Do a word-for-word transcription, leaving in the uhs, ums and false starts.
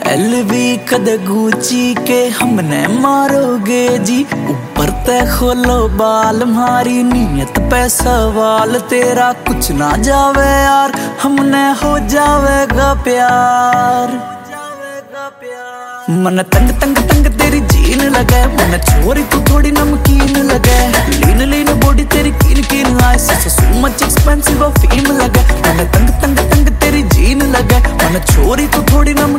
LV कद Gucci के हमने मारोगे जी। ऊपर ते खोलो बाल, हमारी नीयत पे सवाल। तेरा कुछ ना जावे यार, हमने हो जावेगा प्यार। मन तंग तंग तंग तेरी जीन लगे, मन छोरी तू थोड़ी नमकीन लगे। लीन लीन बॉडी तेरी कीन कीन लाए, सो मच एक्सपेंसिव